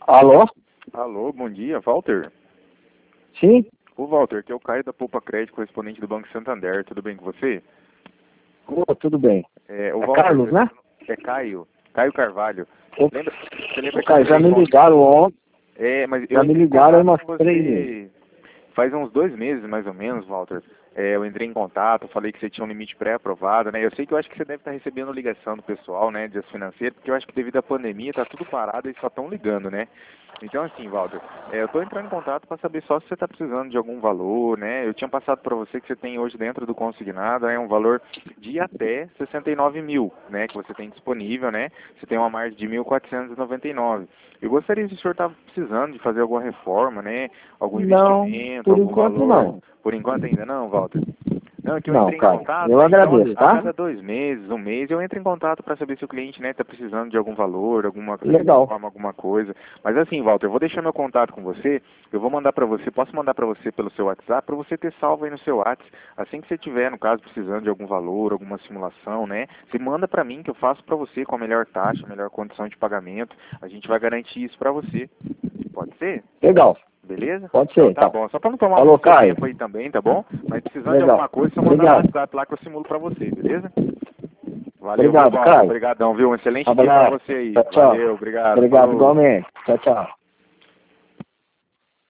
Alô? Alô, bom dia, Walter. Sim? Ô, Walter, aqui é o Caio da Poupa Crédito, correspondente do Banco Santander. Tudo bem com você? Tudo bem. É, o É Walter, Carlos, né? É Caio. Caio Carvalho. Ô, Você lembra que eu Caio, já entrei me em contato? ligaram ontem, Mas eu já me entrei em ligaram contato umas com 3 vezes. você faz uns 2 meses, mais ou menos, Walter. Eu entrei em contato, falei que você tinha um limite pré-aprovado, né? Eu sei que eu acho que você deve estar recebendo ligação do pessoal, né, de financeiro, porque eu acho que devido à pandemia tá tudo parado e só estão ligando, né? Então, assim, Walter, eu estou entrando em contato para saber só se você está precisando de algum valor, né? Eu tinha passado para você que você tem hoje dentro do consignado, um valor de até 69 mil, né? Que você tem disponível, né? Você tem uma margem de 1.499. Eu gostaria se o senhor estava precisando de fazer alguma reforma, né? Algum Não, investimento, por algum enquanto valor. não. Por enquanto ainda não, Walter? Não, é que eu Não, entrei em Caio. contato, Eu né? Então, agradeço, a tá? cada 2 meses, um mês, eu entro em contato para saber se o cliente, né, está precisando de algum valor, alguma Legal. reforma, alguma coisa. Mas assim, Walter, eu vou deixar meu contato com você. Eu vou mandar para você, posso mandar para você pelo seu WhatsApp, para você ter salvo aí no seu WhatsApp. Assim que você tiver, no caso, precisando de algum valor, alguma simulação, né? Você manda para mim que eu faço para você com a melhor taxa, a melhor condição de pagamento. A gente vai garantir isso para você. Pode ser? Legal. Beleza? Pode ser, Então tá então. bom. Só para não tomar Falou, muito seu Caio. tempo aí também, tá bom? Mas precisando de Legal. alguma coisa, só mandar no Obrigado. WhatsApp lá que eu simulo para você, beleza? Valeu, viu, Obrigado, Walter? Caio. Obrigadão, viu? Um excelente dia para Abraço. você aí. Tchau, tchau. Valeu, obrigado. Obrigado Falou. igualmente. Tchau, tchau.